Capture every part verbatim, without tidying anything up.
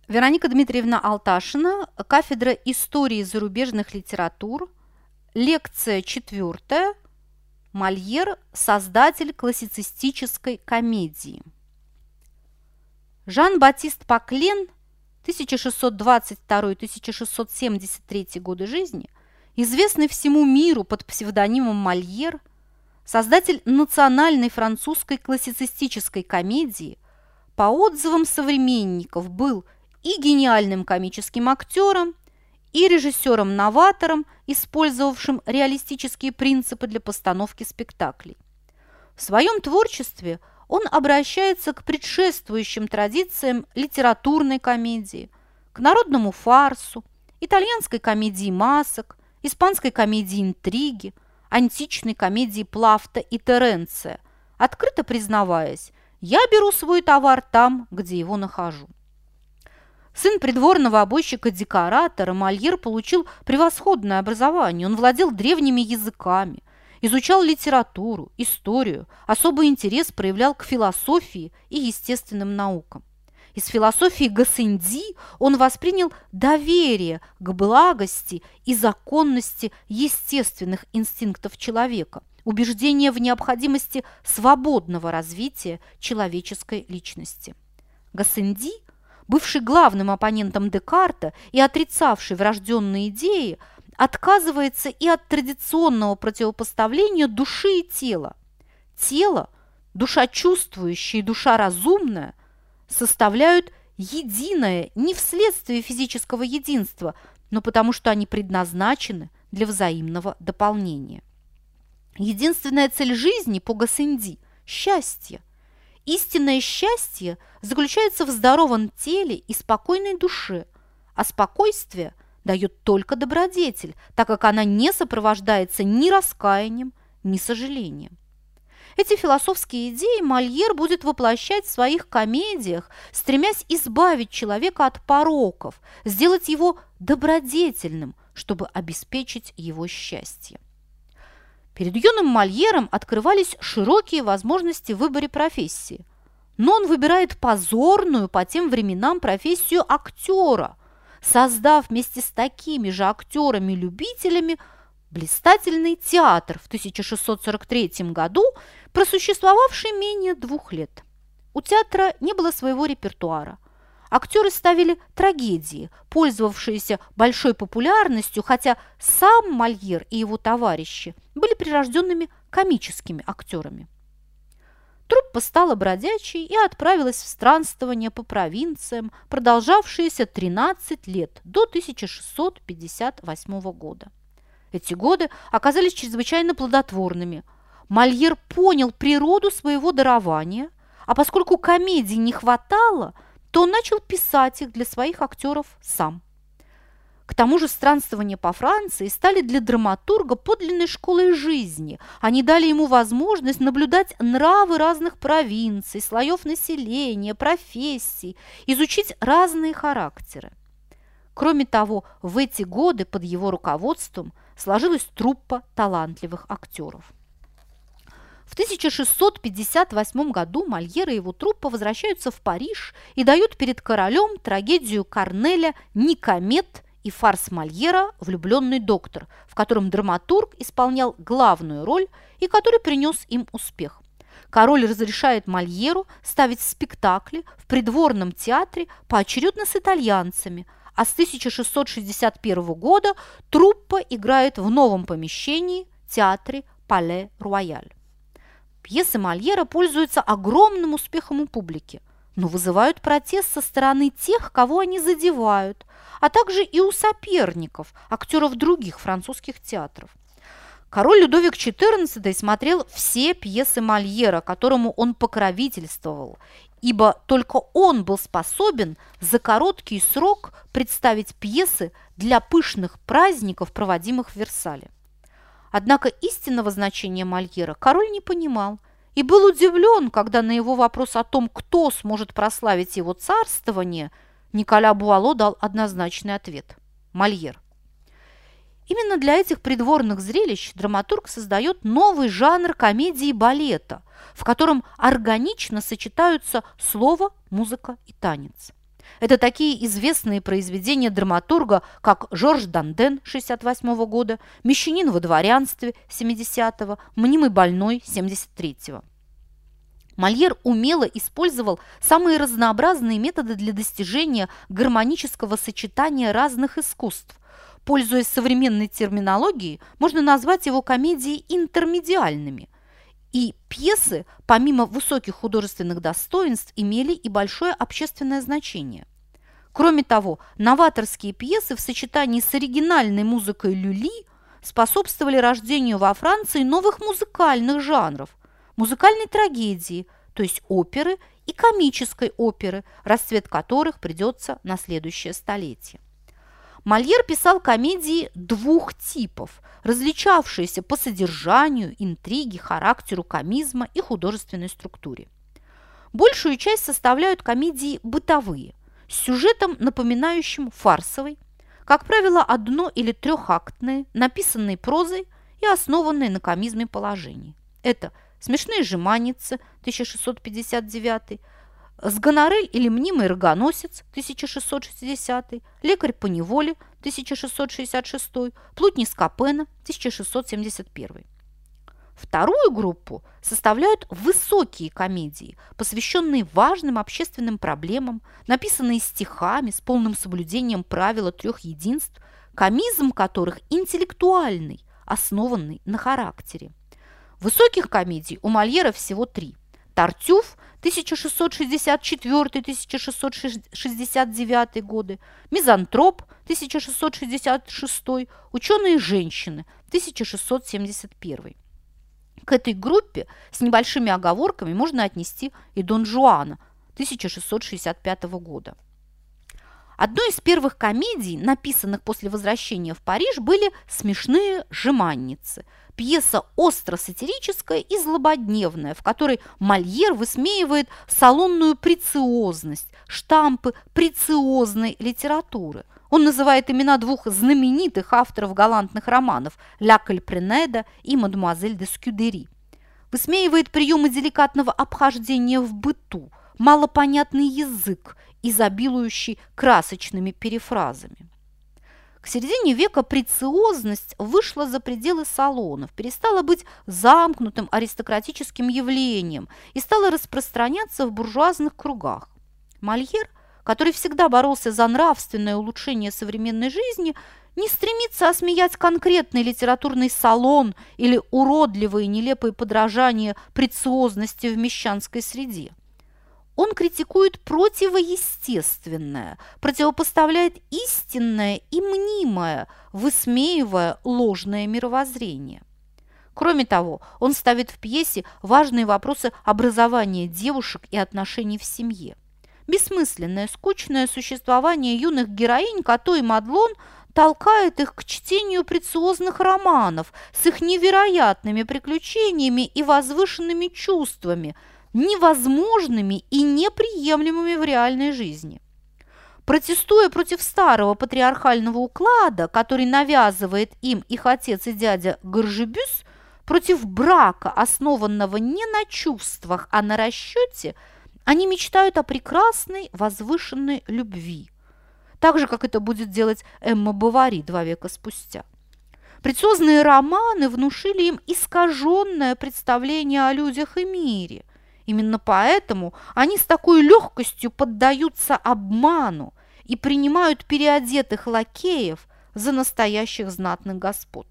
Вероника Дмитриевна Алташина, кафедра истории зарубежных литератур, лекция четвертая. Мольер – создатель классицистической комедии. Жан-Батист Паклен, тысяча шестьсот двадцать второй — тысяча шестьсот семьдесят третий годы жизни, известный всему миру под псевдонимом Мольер, создатель национальной французской классицистической комедии, по отзывам современников был и гениальным комическим актером, и режиссером-новатором, использовавшим реалистические принципы для постановки спектаклей. В своем творчестве он обращается к предшествующим традициям литературной комедии, к народному фарсу, итальянской комедии масок, испанской комедии интриги, античной комедии Плафта и Теренция, открыто признаваясь: «Я беру свой товар там, где его нахожу». Сын придворного обойщика-декоратора, Мольер получил превосходное образование. Он владел древними языками, изучал литературу, историю, особый интерес проявлял к философии и естественным наукам. Из философии Гассенди он воспринял доверие к благости и законности естественных инстинктов человека, убеждение в необходимости свободного развития человеческой личности. Гассенди, бывший главным оппонентом Декарта и отрицавший врожденные идеи, отказывается и от традиционного противопоставления души и тела. Тело, душа чувствующая и душа разумная составляют единое не вследствие физического единства, но потому что они предназначены для взаимного дополнения. Единственная цель жизни по Гассенди – счастье. Истинное счастье заключается в здоровом теле и спокойной душе, а спокойствие дает только добродетель, так как она не сопровождается ни раскаянием, ни сожалением. Эти философские идеи Мольер будет воплощать в своих комедиях, стремясь избавить человека от пороков, сделать его добродетельным, чтобы обеспечить его счастье. Перед юным Мольером открывались широкие возможности в выборе профессии, но он выбирает позорную по тем временам профессию актера, создав вместе с такими же актерами-любителями блистательный театр в тысяча шестьсот сорок третьем году, просуществовавший менее двух лет. У театра не было своего репертуара. Актеры ставили трагедии, пользовавшиеся большой популярностью, хотя сам Мольер и его товарищи были прирожденными комическими актерами. Труппа стала бродячей и отправилась в странствование по провинциям, продолжавшиеся тринадцать лет, до тысяча шестьсот пятьдесят восьмого года. Эти годы оказались чрезвычайно плодотворными. Мольер понял природу своего дарования, а поскольку комедий не хватало, то он начал писать их для своих актеров сам. К тому же странствования по Франции стали для драматурга подлинной школой жизни. Они дали ему возможность наблюдать нравы разных провинций, слоев населения, профессий, изучить разные характеры. Кроме того, в эти годы под его руководством сложилась труппа талантливых актеров. В тысяча шестьсот пятьдесят восьмом году Мольер и его труппа возвращаются в Париж и дают перед королем трагедию Корнеля «Никомет» и фарс Мольера «Влюбленный доктор», в котором драматург исполнял главную роль и который принес им успех. Король разрешает Мольеру ставить спектакли в придворном театре поочередно с итальянцами, а с тысяча шестьсот шестьдесят первого года труппа играет в новом помещении театре Пале-Рояль. Пьесы Мольера пользуются огромным успехом у публики, но вызывают протест со стороны тех, кого они задевают, а также и у соперников, актеров других французских театров. Король Людовик четырнадцатый смотрел все пьесы Мольера, которому он покровительствовал, ибо только он был способен за короткий срок представить пьесы для пышных праздников, проводимых в Версале. Однако истинного значения Мольера король не понимал и был удивлен, когда на его вопрос о том, кто сможет прославить его царствование, Николя Буало дал однозначный ответ – Мольер. Именно для этих придворных зрелищ драматург создает новый жанр комедии балета, в котором органично сочетаются слово, музыка и танец. Это такие известные произведения драматурга, как Жорж Данден шестьдесят восьмого года, «Мещанин во дворянстве» семидесятого, «Мнимый больной» семьдесят третьего. Мольер умело использовал самые разнообразные методы для достижения гармонического сочетания разных искусств. Пользуясь современной терминологией, можно назвать его комедии интермедиальными. И пьесы, помимо высоких художественных достоинств, имели и большое общественное значение. Кроме того, новаторские пьесы в сочетании с оригинальной музыкой люли способствовали рождению во Франции новых музыкальных жанров – музыкальной трагедии, то есть оперы, и комической оперы, расцвет которых придется на следующее столетие. Мольер писал комедии двух типов, различавшиеся по содержанию, интриге, характеру комизма и художественной структуре. Большую часть составляют комедии бытовые, с сюжетом, напоминающим фарсовый, как правило, одно- или трехактные, написанные прозой и основанные на комизме положений. Это «Смешные жеманницы» тысяча шестьсот пятьдесят девятый, «Сгонорель или мнимый рогоносец» тысяча шестьсот шестидесятый, «Лекарь по неволе» тысяча шестьсот шестьдесят шестой, «Плутни Скопена» тысяча шестьсот семьдесят первый. Вторую группу составляют высокие комедии, посвященные важным общественным проблемам, написанные стихами с полным соблюдением правила трех единств, комизм которых интеллектуальный, основанный на характере. Высоких комедий у Мольера всего три. «Тартюф» тысяча шестьсот шестьдесят четвёртый — тысяча шестьсот шестьдесят девятый годы, «Мизантроп» тысяча шестьсот шестьдесят шестой, «Ученые женщины» тысяча шестьсот семьдесят первый. К этой группе с небольшими оговорками можно отнести и «Дон Жуана» тысяча шестьсот шестьдесят пятого года. Одной из первых комедий, написанных после возвращения в Париж, были «Смешные жеманницы», пьеса остро-сатирическая и злободневная, в которой Мольер высмеивает салонную прециозность, штампы прециозной литературы. Он называет имена двух знаменитых авторов галантных романов «Ля Кальпренеда» и «Мадемуазель де Скюдери». Высмеивает приемы деликатного обхождения в быту, малопонятный язык, изобилующий красочными перефразами. К середине века прециозность вышла за пределы салонов, перестала быть замкнутым аристократическим явлением и стала распространяться в буржуазных кругах. Мольер, который всегда боролся за нравственное улучшение современной жизни, не стремится осмеять конкретный литературный салон или уродливые нелепые подражания прециозности в мещанской среде. Он критикует противоестественное, противопоставляет истинное и мнимое, высмеивая ложное мировоззрение. Кроме того, он ставит в пьесе важные вопросы образования девушек и отношений в семье. Бессмысленное, скучное существование юных героинь Като и Мадлон толкает их к чтению прециозных романов с их невероятными приключениями и возвышенными чувствами, невозможными и неприемлемыми в реальной жизни. Протестуя против старого патриархального уклада, который навязывает им их отец и дядя Горжебюс, против брака, основанного не на чувствах, а на расчете, они мечтают о прекрасной, возвышенной любви, так же, как это будет делать Эмма Бовари два века спустя. Прециозные романы внушили им искаженное представление о людях и мире. Именно поэтому они с такой легкостью поддаются обману и принимают переодетых лакеев за настоящих знатных господ.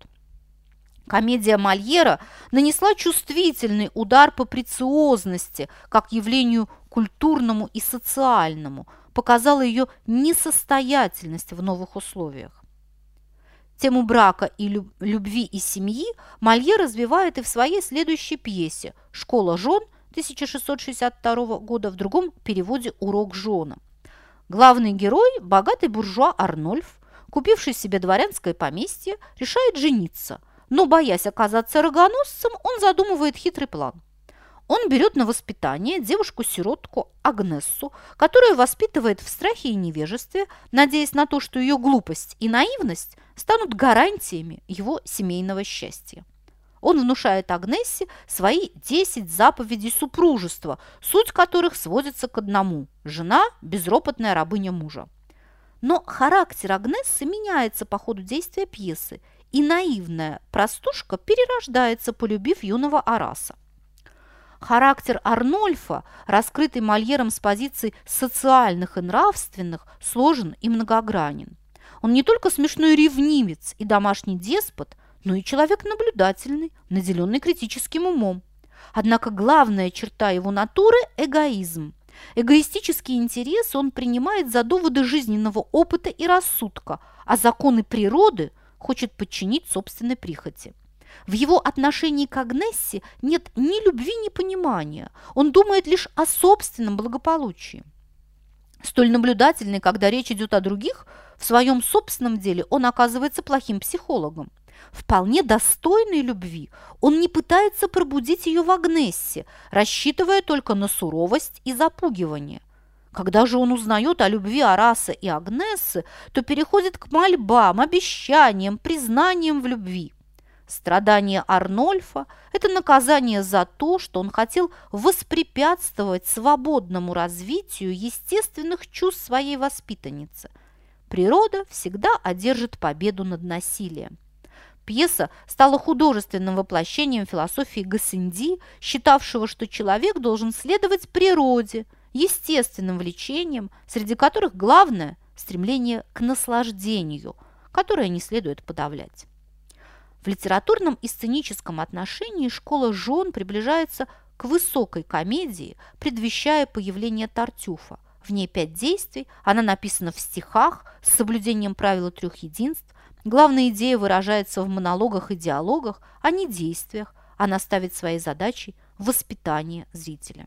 Комедия Мольера нанесла чувствительный удар по прециозности, как явлению культурному и социальному, показала ее несостоятельность в новых условиях. Тему брака и любви и семьи Мольер развивает и в своей следующей пьесе «Школа жен» тысяча шестьсот шестьдесят второго года, в другом переводе «Урок жена». Главный герой, богатый буржуа Арнольф, купивший себе дворянское поместье, решает жениться, но, боясь оказаться рогоносцем, он задумывает хитрый план. Он берет на воспитание девушку-сиротку Агнессу, которая воспитывает в страхе и невежестве, надеясь на то, что ее глупость и наивность станут гарантиями его семейного счастья. Он внушает Агнессе свои десять заповедей супружества, суть которых сводится к одному – жена – безропотная рабыня мужа. Но характер Агнессы меняется по ходу действия пьесы, и наивная простушка перерождается, полюбив юного Араса. Характер Арнольфа, раскрытый Мольером с позиций социальных и нравственных, сложен и многогранен. Он не только смешной ревнивец и домашний деспот, но и человек наблюдательный, наделенный критическим умом. Однако главная черта его натуры – эгоизм. Эгоистические интересы он принимает за доводы жизненного опыта и рассудка, а законы природы хочет подчинить собственной прихоти. В его отношении к Агнессе нет ни любви, ни понимания. Он думает лишь о собственном благополучии. Столь наблюдательный, когда речь идет о других, в своем собственном деле он оказывается плохим психологом. Вполне достойной любви он не пытается пробудить ее в Агнессе, рассчитывая только на суровость и запугивание. Когда же он узнает о любви Араса и Агнессы, то переходит к мольбам, обещаниям, признаниям в любви. Страдание Арнольфа – это наказание за то, что он хотел воспрепятствовать свободному развитию естественных чувств своей воспитанницы. Природа всегда одержит победу над насилием. Пьеса стала художественным воплощением философии Гассенди, считавшего, что человек должен следовать природе, естественным влечениям, среди которых главное – стремление к наслаждению, которое не следует подавлять. В литературном и сценическом отношении школа жен приближается к высокой комедии, предвещая появление Тартюфа. В ней пять действий, она написана в стихах с соблюдением правила трех единств. Главная идея выражается в монологах и диалогах, а не действиях. Она ставит своей задачей воспитание зрителя.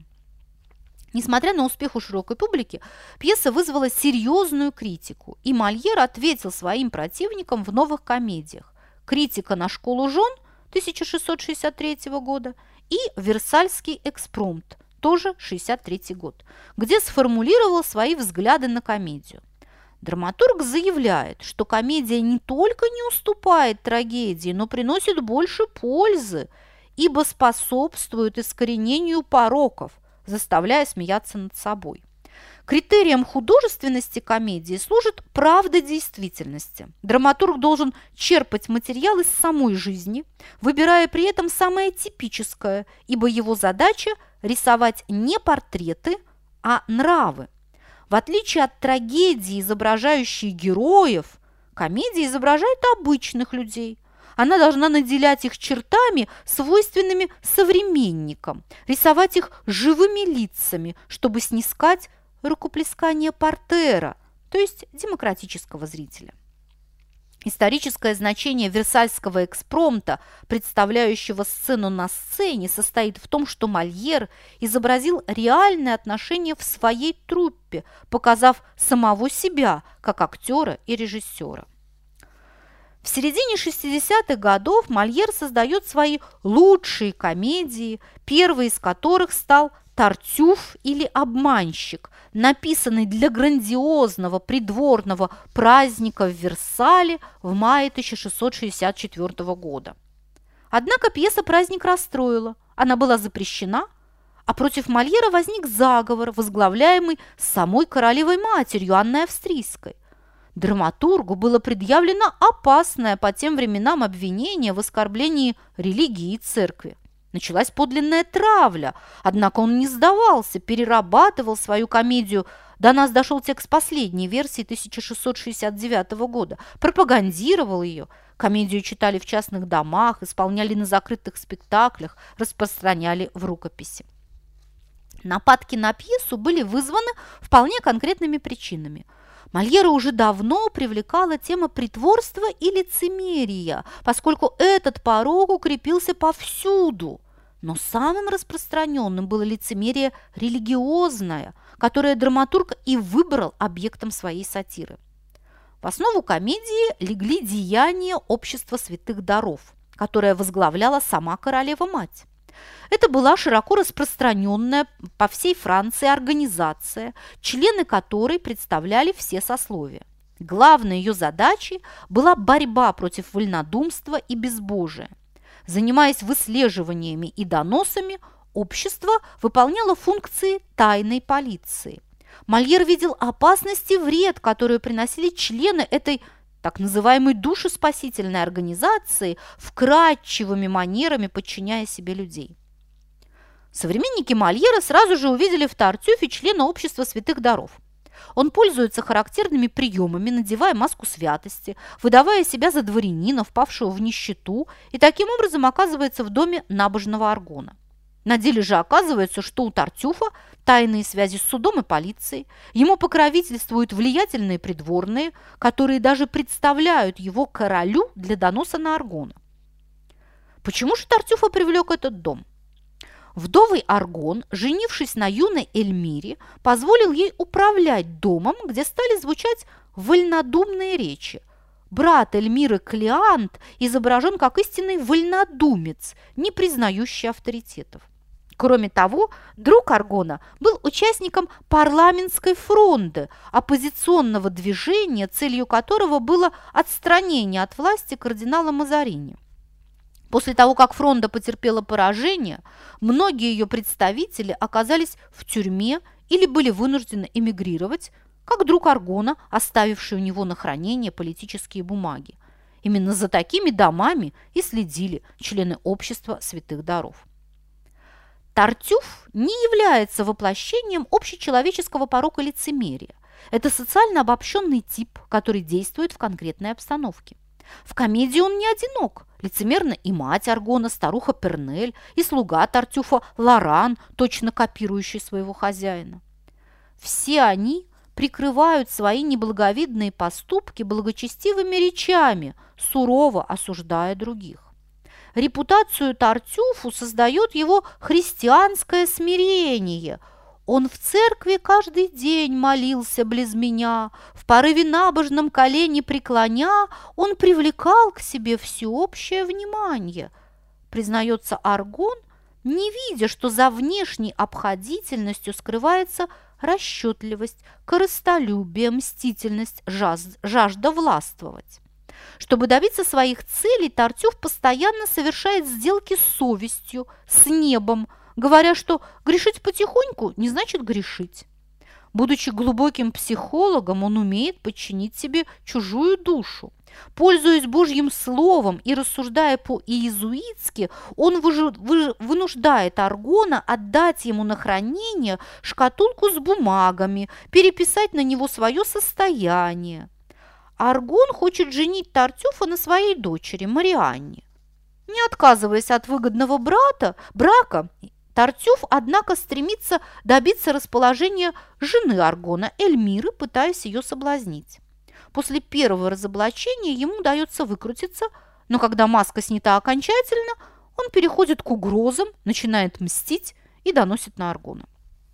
Несмотря на успех у широкой публики, пьеса вызвала серьезную критику, и Мольер ответил своим противникам в новых комедиях. «Критика на школу жен» тысяча шестьсот шестьдесят третьего года и «Версальский экспромт» тоже шестьдесят третий год, где сформулировал свои взгляды на комедию. Драматург заявляет, что комедия не только не уступает трагедии, но приносит больше пользы, ибо способствует искоренению пороков, заставляя смеяться над собой. Критерием художественности комедии служит правда действительности. Драматург должен черпать материал из самой жизни, выбирая при этом самое типическое, ибо его задача – рисовать не портреты, а нравы. В отличие от трагедии, изображающей героев, комедия изображает обычных людей. Она должна наделять их чертами, свойственными современникам, рисовать их живыми лицами, чтобы снискать рукоплескание портера, то есть демократического зрителя. Историческое значение Версальского экспромта, представляющего сцену на сцене, состоит в том, что Мольер изобразил реальные отношения в своей труппе, показав самого себя как актера и режиссера. В середине шестидесятых годов Мольер создает свои лучшие комедии, первой из которых стал «Тартюф» или «Обманщик», написанный для грандиозного придворного праздника в Версале в мае тысяча шестьсот шестьдесят четвёртого года. Однако пьеса праздник расстроила, она была запрещена, а против Мольера возник заговор, возглавляемый самой королевой-матерью Анной Австрийской. Драматургу было предъявлено опасное по тем временам обвинение в оскорблении религии и церкви. Началась подлинная травля, однако он не сдавался, перерабатывал свою комедию. До нас дошел текст последней версии тысяча шестьсот шестьдесят девятого года, пропагандировал ее. Комедию читали в частных домах, исполняли на закрытых спектаклях, распространяли в рукописи. Нападки на пьесу были вызваны вполне конкретными причинами. Мольера уже давно привлекала тема притворства и лицемерия, поскольку этот порок укрепился повсюду. Но самым распространенным было лицемерие религиозное, которое драматург и выбрал объектом своей сатиры. В основу комедии легли деяния общества святых даров, которое возглавляла сама королева-мать. Это была широко распространенная по всей Франции организация, члены которой представляли все сословия. Главной ее задачей была борьба против вольнодумства и безбожия. Занимаясь выслеживаниями и доносами, общество выполняло функции тайной полиции. Мольер видел опасность и вред, которые приносили члены этой так называемой душеспасительной организации, вкрадчивыми манерами подчиняя себе людей. Современники Мольера сразу же увидели в Тартюфе члена общества святых даров. Он пользуется характерными приемами, надевая маску святости, выдавая себя за дворянина, впавшего в нищету, и таким образом оказывается в доме набожного Аргона. На деле же оказывается, что у Тартюфа тайные связи с судом и полицией, ему покровительствуют влиятельные придворные, которые даже представляют его королю для доноса на Аргона. Почему же Тартюфа привлек этот дом? Вдовый Аргон, женившись на юной Эльмире, позволил ей управлять домом, где стали звучать вольнодумные речи. Брат Эльмиры Клеант изображен как истинный вольнодумец, не признающий авторитетов. Кроме того, друг Аргона был участником парламентской фронды, оппозиционного движения, целью которого было отстранение от власти кардинала Мазарини. После того, как фронда потерпела поражение, многие ее представители оказались в тюрьме или были вынуждены эмигрировать, как друг Аргона, оставивший у него на хранение политические бумаги. Именно за такими домами и следили члены общества святых даров. Тартюф не является воплощением общечеловеческого порока лицемерия. Это социально обобщенный тип, который действует в конкретной обстановке. В комедии он не одинок. Лицемерна и мать Аргона, старуха Пернель, и слуга Тартюфа Лоран, точно копирующий своего хозяина. Все они прикрывают свои неблаговидные поступки благочестивыми речами, сурово осуждая других. Репутацию Тартюфу создает его христианское смирение. Он в церкви каждый день молился близ меня, в порыве набожном колени преклоня, он привлекал к себе всеобщее внимание. Признается Аргон, не видя, что за внешней обходительностью скрывается расчетливость, корыстолюбие, мстительность, жажда властвовать. Чтобы добиться своих целей, Тартюф постоянно совершает сделки с совестью, с небом, говоря, что грешить потихоньку не значит грешить. Будучи глубоким психологом, он умеет подчинить себе чужую душу. Пользуясь Божьим словом и рассуждая по-иезуитски, он вынуждает Аргона отдать ему на хранение шкатулку с бумагами, переписать на него свое состояние. Аргон хочет женить Тартюфа на своей дочери Марианне. Не отказываясь от выгодного брата, брака, Тартюф, однако, стремится добиться расположения жены Аргона, Эльмиры, пытаясь ее соблазнить. После первого разоблачения ему удается выкрутиться, но когда маска снята окончательно, он переходит к угрозам, начинает мстить и доносит на Аргона.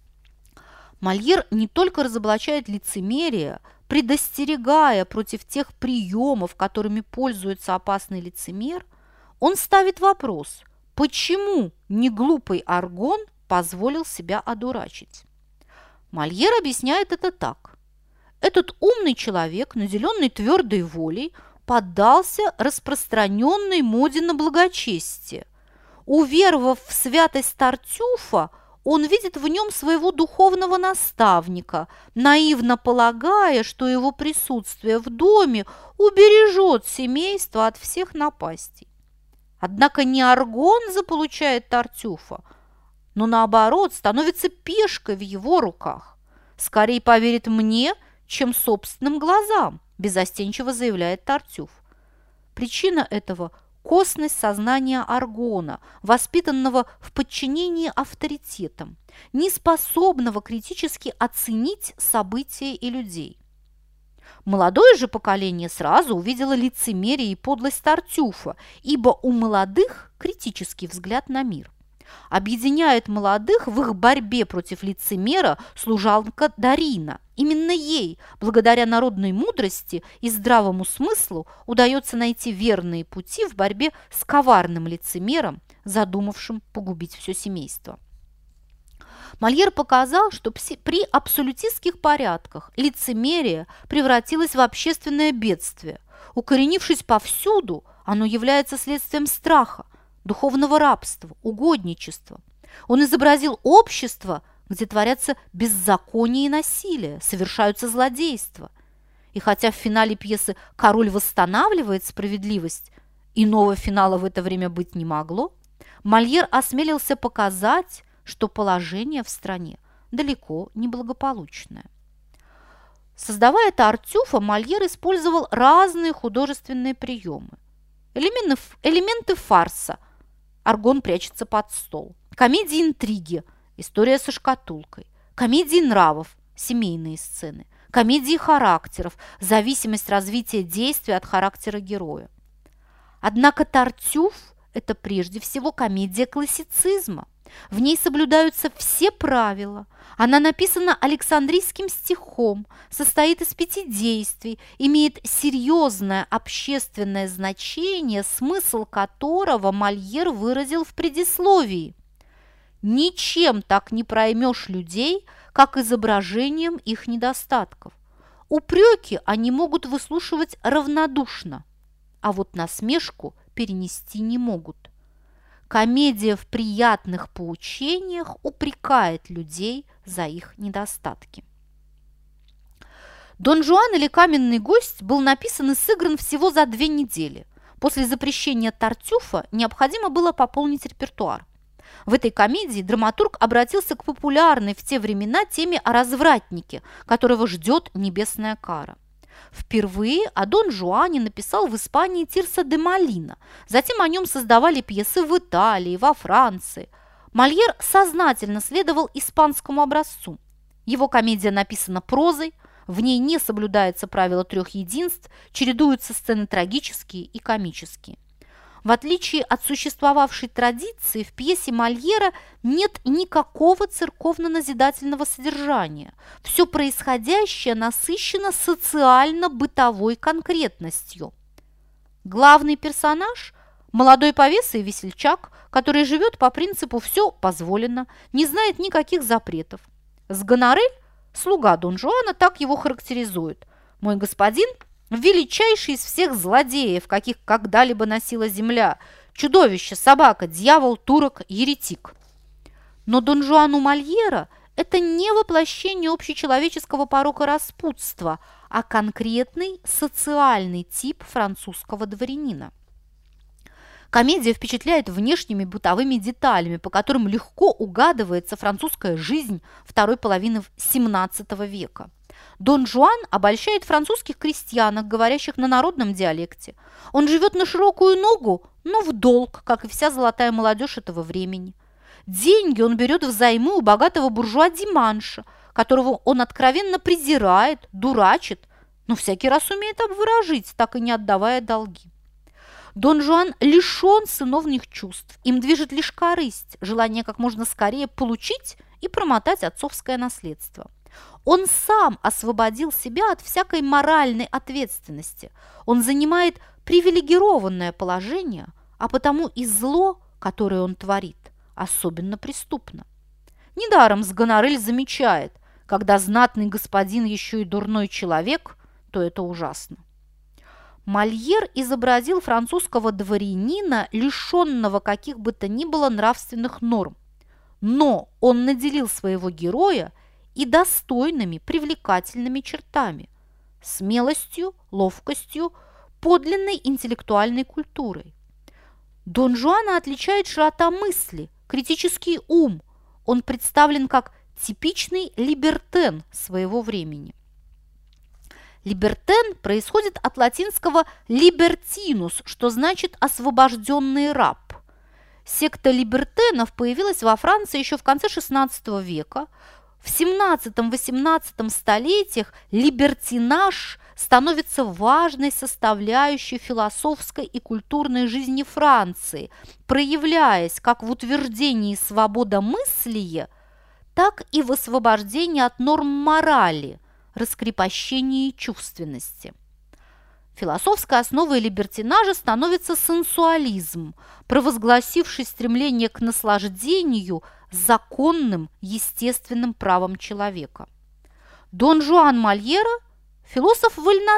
Мольер не только разоблачает лицемерие, предостерегая против тех приемов, которыми пользуется опасный лицемер, он ставит вопрос, почему неглупый Аргон позволил себя одурачить. Мольер объясняет это так. Этот умный человек, наделенный твердой волей, поддался распространенной моде на благочестие. Уверовав в святость Тартюфа, он видит в нем своего духовного наставника, наивно полагая, что его присутствие в доме убережет семейство от всех напастей. Однако не Аргон заполучает Тартюфа, но наоборот становится пешкой в его руках. Скорее поверит мне, чем собственным глазам, беззастенчиво заявляет Тартюф. Причина этого – косность сознания Аргона, воспитанного в подчинении авторитетам, неспособного критически оценить события и людей. Молодое же поколение сразу увидело лицемерие и подлость Тартюфа, ибо у молодых критический взгляд на мир. Объединяет молодых в их борьбе против лицемера служанка Дарина. Именно ей, благодаря народной мудрости и здравому смыслу, удается найти верные пути в борьбе с коварным лицемером, задумавшим погубить все семейство. Мольер показал, что при абсолютистских порядках лицемерие превратилось в общественное бедствие. Укоренившись повсюду, оно является следствием страха. духовного рабства, угодничества. Он изобразил общество, где творятся беззаконие и насилие, совершаются злодейства. И хотя в финале пьесы король восстанавливает справедливость, иного финала в это время быть не могло, Мольер осмелился показать, что положение в стране далеко не благополучное. Создавая Тартюфа, Мольер использовал разные художественные приемы. Элементы, элементы фарса, Аргон прячется под стол, комедии интриги, история со шкатулкой, комедии нравов, семейные сцены, комедии характеров, зависимость развития действия от характера героя. Однако Тартюф – это прежде всего комедия классицизма. В ней соблюдаются все правила. Она написана Александрийским стихом, состоит из пяти действий, имеет серьезное общественное значение, смысл которого Мольер выразил в предисловии. Ничем так не проймешь людей, как изображением их недостатков. Упреки они могут выслушивать равнодушно, а вот насмешку перенести не могут. Комедия в приятных поучениях упрекает людей за их недостатки. «Дон Жуан или каменный гость» был написан и сыгран всего за две недели. После запрещения Тартюфа необходимо было пополнить репертуар. В этой комедии драматург обратился к популярной в те времена теме о развратнике, которого ждет небесная кара. Впервые о Дон Жуане написал в Испании Тирсо де Молина. Затем о нем создавали пьесы в Италии, во Франции. Мольер сознательно следовал испанскому образцу. Его комедия написана прозой, в ней не соблюдается правило трех единств, чередуются сцены трагические и комические. В отличие от существовавшей традиции, в пьесе Мольера нет никакого церковно-назидательного содержания. Все происходящее насыщено социально-бытовой конкретностью. Главный персонаж – молодой повеса и весельчак, который живет по принципу «все позволено», не знает никаких запретов. Сгонорель, слуга Дон Жуана, так его характеризует: «Мой господин – величайший из всех злодеев, каких когда-либо носила земля, чудовище, собака, дьявол, турок, еретик». Но Дон Жуан у Мольера – это не воплощение общечеловеческого порока распутства, а конкретный социальный тип французского дворянина. Комедия впечатляет внешними бытовыми деталями, по которым легко угадывается французская жизнь второй половины семнадцатого века. Дон Жуан обольщает французских крестьянок, говорящих на народном диалекте. Он живет на широкую ногу, но в долг, как и вся золотая молодежь этого времени. Деньги он берет взаймы у богатого буржуа Диманша, которого он откровенно презирает, дурачит, но всякий раз умеет обворожить, так и не отдавая долги. Дон Жуан лишен сыновних чувств, им движет лишь корысть, желание как можно скорее получить и промотать отцовское наследство. Он сам освободил себя от всякой моральной ответственности. Он занимает привилегированное положение, а потому и зло, которое он творит, особенно преступно. Недаром Сгонорель замечает: когда знатный господин еще и дурной человек, то это ужасно. Мольер изобразил французского дворянина, лишенного каких бы то ни было нравственных норм, но он наделил своего героя и достойными, привлекательными чертами, смелостью, ловкостью, подлинной интеллектуальной культурой. Дон Жуана отличает широта мысли, критический ум. Он представлен как типичный либертен своего времени. Либертен происходит от латинского «libertinus», что значит «освобожденный раб». Секта либертенов появилась во Франции еще в конце шестнадцатого века. В семнадцатом-восемнадцатом столетиях либертинаж становится важной составляющей философской и культурной жизни Франции, проявляясь как в утверждении свободомыслия, так и в освобождении от норм морали, раскрепощении чувственности. Философской основой либертинажа становится сенсуализм, провозгласивший стремление к наслаждению законным, естественным правом человека. Дон Жуан Мольера –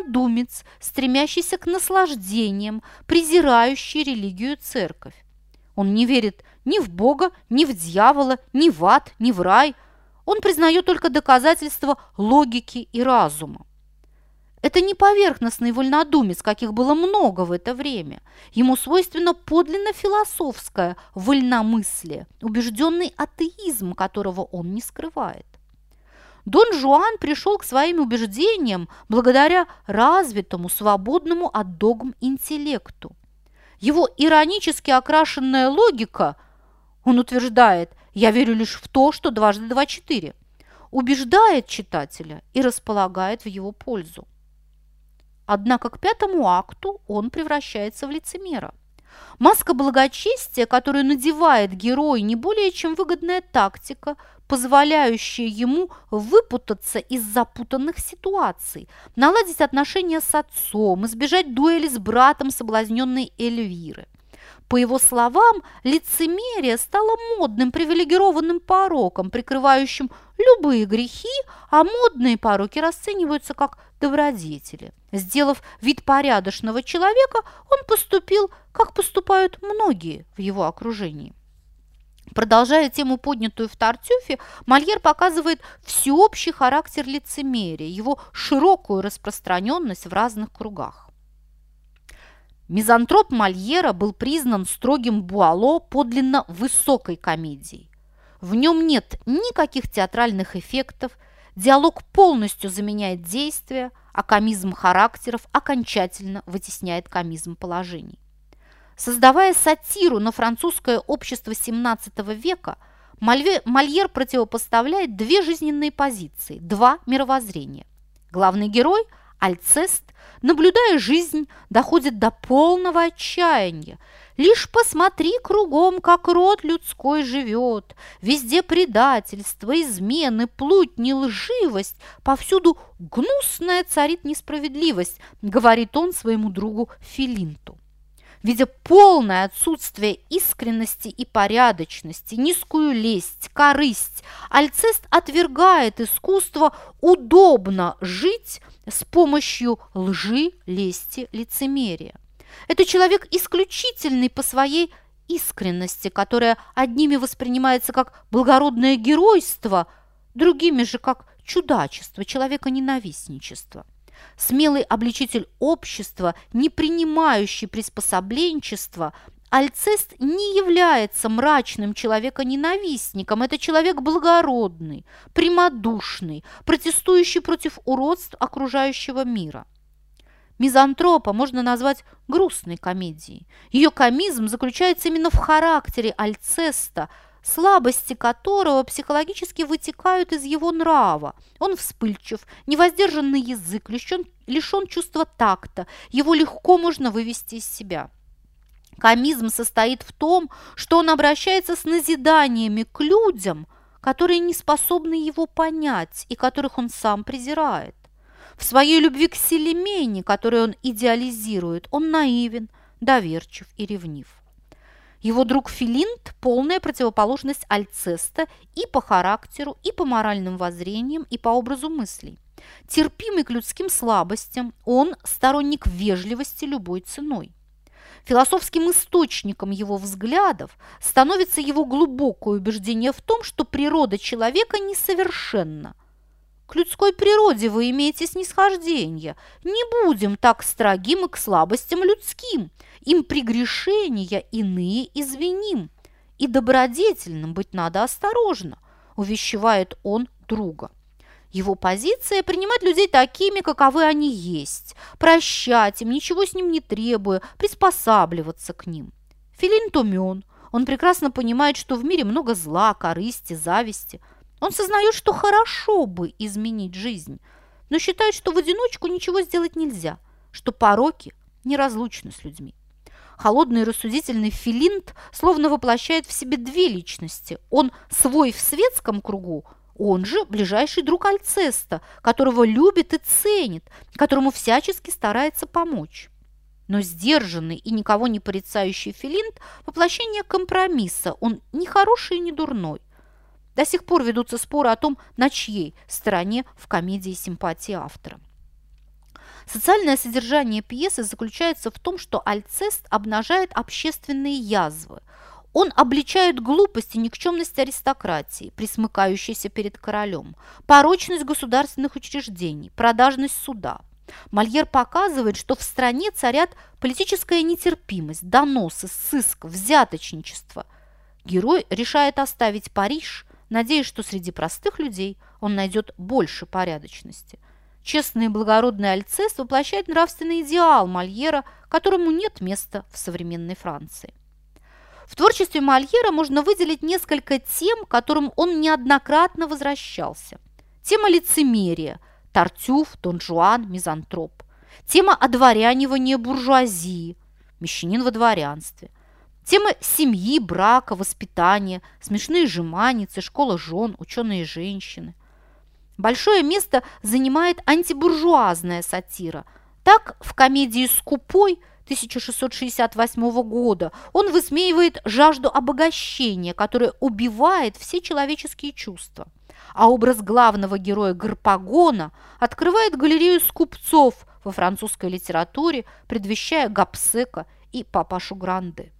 философ-вольнодумец, стремящийся к наслаждениям, презирающий религию и церковь. Он не верит ни в Бога, ни в дьявола, ни в ад, ни в рай. Он признает только доказательства логики и разума. Это не поверхностный вольнодумец, каких было много в это время. Ему свойственно подлинно философское вольномыслие, убежденный атеизм, которого он не скрывает. Дон Жуан пришел к своим убеждениям благодаря развитому, свободному от догм интеллекту. Его иронически окрашенная логика, он утверждает, «Я верю лишь в то, что дважды два – четыре», убеждает читателя и располагает в его пользу. Однако к пятому акту он превращается в лицемера. Маска благочестия, которую надевает герой, не более чем выгодная тактика, позволяющая ему выпутаться из запутанных ситуаций, наладить отношения с отцом, избежать дуэли с братом соблазненной Эльвиры. По его словам, лицемерие стало модным привилегированным пороком, прикрывающим любые грехи, а модные пороки расцениваются как добродетели. Сделав вид порядочного человека, он поступил, как поступают многие в его окружении. Продолжая тему, поднятую в Тартюфе, Мольер показывает всеобщий характер лицемерия, его широкую распространенность в разных кругах. Мизантроп Мольера был признан строгим Буало подлинно высокой комедией. В нем нет никаких театральных эффектов, диалог полностью заменяет действие, а комизм характеров окончательно вытесняет комизм положений. Создавая сатиру на французское общество семнадцатого века, Мольер противопоставляет две жизненные позиции, два мировоззрения. Главный герой – Альцест, наблюдая жизнь, доходит до полного отчаяния. Лишь посмотри кругом, как род людской живет. Везде предательство, измены, плутни, лживость. Повсюду гнусная царит несправедливость, говорит он своему другу Филинту. Видя полное отсутствие искренности и порядочности, низкую лесть, корысть, Альцест отвергает искусство удобно жить с помощью лжи, лести, лицемерия. Это человек исключительный по своей искренности, которая одними воспринимается как благородное геройство, другими же как чудачество, человеконенавистничество. Смелый обличитель общества, не принимающий приспособленчества, Альцест не является мрачным человеконенавистником. Это человек благородный, прямодушный, протестующий против уродств окружающего мира. Мизантропа можно назвать грустной комедией. Ее комизм заключается именно в характере Альцеста, слабости которого психологически вытекают из его нрава. Он вспыльчив, невоздержанный язык, лишен, лишен чувства такта, его легко можно вывести из себя. Комизм состоит в том, что он обращается с назиданиями к людям, которые не способны его понять и которых он сам презирает. В своей любви к Селимене, которую он идеализирует, он наивен, доверчив и ревнив. Его друг Филинт – полная противоположность Альцеста и по характеру, и по моральным воззрениям, и по образу мыслей. Терпимый к людским слабостям, он сторонник вежливости любой ценой. Философским источником его взглядов становится его глубокое убеждение в том, что природа человека несовершенна. К людской природе вы имеете снисхождение. Не будем так строги мы к слабостям людским. Им прегрешения иные извиним. И добродетельным быть надо осторожно, увещевает он друга. Его позиция – принимать людей такими, каковы они есть, прощать им, ничего с ним не требуя, приспосабливаться к ним. Филинт умен, он прекрасно понимает, что в мире много зла, корысти, зависти. Он сознает, что хорошо бы изменить жизнь, но считает, что в одиночку ничего сделать нельзя, что пороки неразлучны с людьми. Холодный и рассудительный Филинт словно воплощает в себе две личности. Он свой в светском кругу, он же ближайший друг Альцеста, которого любит и ценит, которому всячески старается помочь. Но сдержанный и никого не порицающий Филинт – воплощение компромисса, он не хороший и не дурной. До сих пор ведутся споры о том, на чьей стороне в комедии симпатии автора. Социальное содержание пьесы заключается в том, что Альцест обнажает общественные язвы. Он обличает глупость и никчемность аристократии, присмыкающейся перед королем, порочность государственных учреждений, продажность суда. Мольер показывает, что в стране царят политическая нетерпимость, доносы, сыск, взяточничество. Герой решает оставить Париж, надеясь, что среди простых людей он найдет больше порядочности. Честный и благородный Альцест воплощает нравственный идеал Мольера, которому нет места в современной Франции. В творчестве Мольера можно выделить несколько тем, к которым он неоднократно возвращался. Тема лицемерия – Тартюф, Дон Жуан, Мизантроп. Тема одворянивания буржуазии – Мещанин во дворянстве. Тема семьи, брака, воспитания, смешные жеманницы, школа жен, ученые женщины. Большое место занимает антибуржуазная сатира. Так, в комедии «Скупой» тысяча шестьсот шестьдесят восьмого года он высмеивает жажду обогащения, которая убивает все человеческие чувства. А образ главного героя Гарпагона открывает галерею скупцов во французской литературе, предвещая Гобсека и папашу Гранде.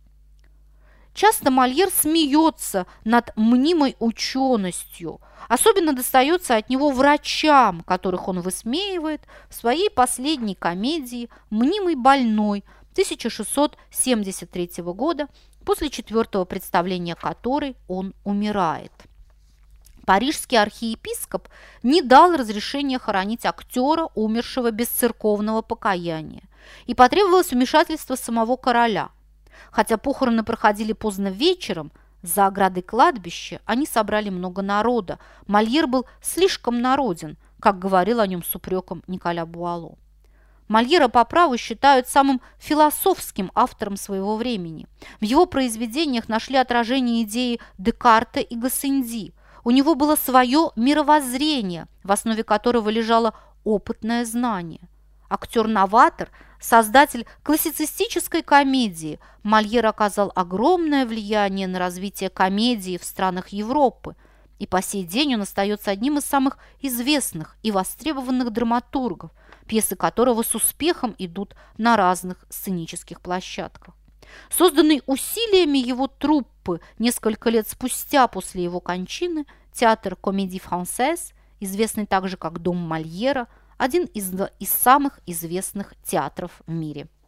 Часто Мольер смеется над мнимой ученостью. Особенно достается от него врачам, которых он высмеивает в своей последней комедии «Мнимый больной» тысяча шестьсот семьдесят третьего года, после четвертого представления которой он умирает. Парижский архиепископ не дал разрешения хоронить актера, умершего без церковного покаяния, и потребовалось вмешательство самого короля. Хотя похороны проходили поздно вечером, за оградой кладбища они собрали много народа. Мольер был слишком народен, как говорил о нем с упреком Николя Буало. Мольера по праву считают самым философским автором своего времени. В его произведениях нашли отражение идеи Декарта и Гассенди. У него было свое мировоззрение, в основе которого лежало опытное знание. Актер-новатор, создатель классицистической комедии, Мольер оказал огромное влияние на развитие комедии в странах Европы, и по сей день он остается одним из самых известных и востребованных драматургов, пьесы которого с успехом идут на разных сценических площадках. Созданный усилиями его труппы несколько лет спустя после его кончины, театр Comédie Française, известный также как Дом Мольера, один из, из самых известных театров в мире.